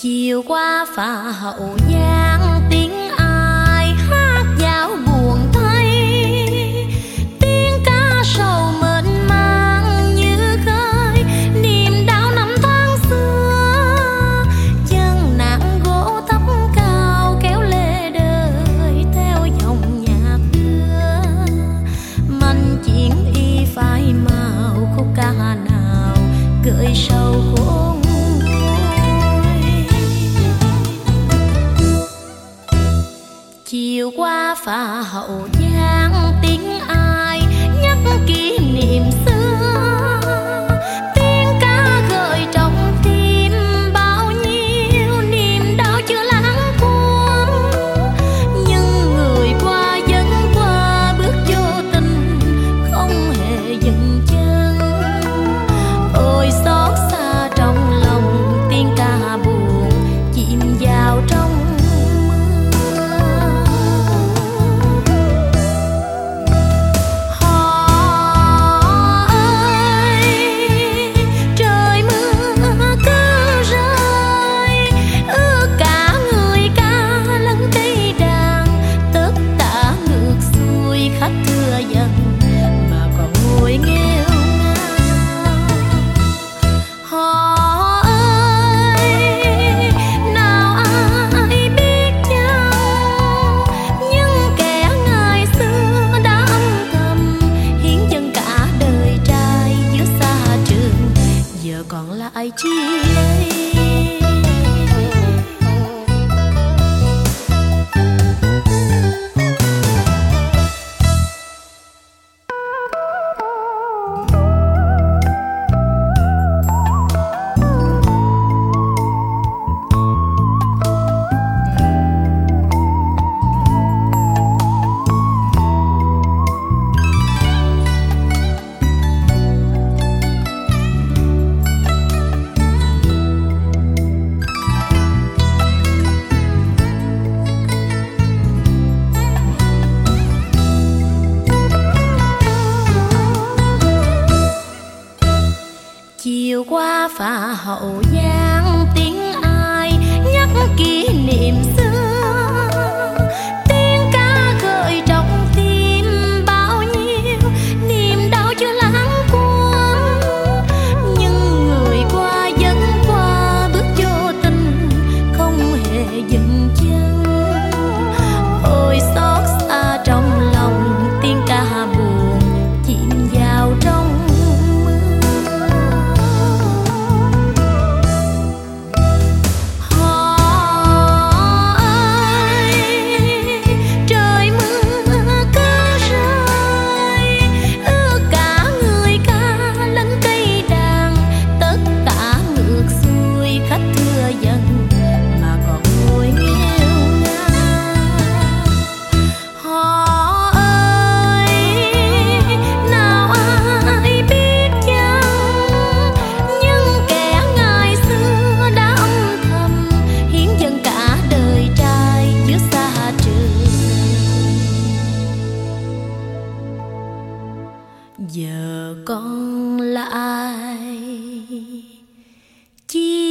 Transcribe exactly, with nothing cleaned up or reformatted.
chiều qua phà Hậu Giang tiếng ai hát dạo buồn thay, tiếng cá sầu mênh mang như khơi niềm đau năm tháng xưa. Chân nặng gỗ thấp cao kéo lê đời theo dòng nhạc đưa, manh chuyện y phai màu khúc ca nào gợi sầu khôn. Chiều qua phà Hậu Giang tiếng ai nhắc kỷ niệm xưa, tiếng ca gợi trong tim bao nhiêu niềm đau chưa lãng quên. Nhưng người qua vẫn qua bước vô tình không hề dừng chân. Ôi xót xa trong lòng tiếng ca buồn chìm vào trong còn lại chi đây. Chiều qua phà Hậu Giang tiếng ai nhắc kỷ niệm xưa, tiếng ca gợi trong tim bao nhiêu niềm đau chưa lãng quên. Nhưng người qua vẫn qua bước vô tình không hề dừng chân. Ôi xót xa trong lòng tiếng ca buồn chìm vào trong giờ còn lại chi